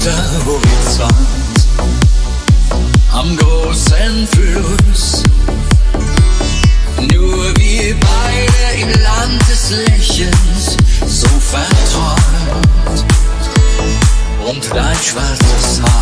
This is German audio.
weiter Horizont, am großen Fluss. Nur wir beide im Land des Lächelns, so verträumt. Und dein schwarzes Haar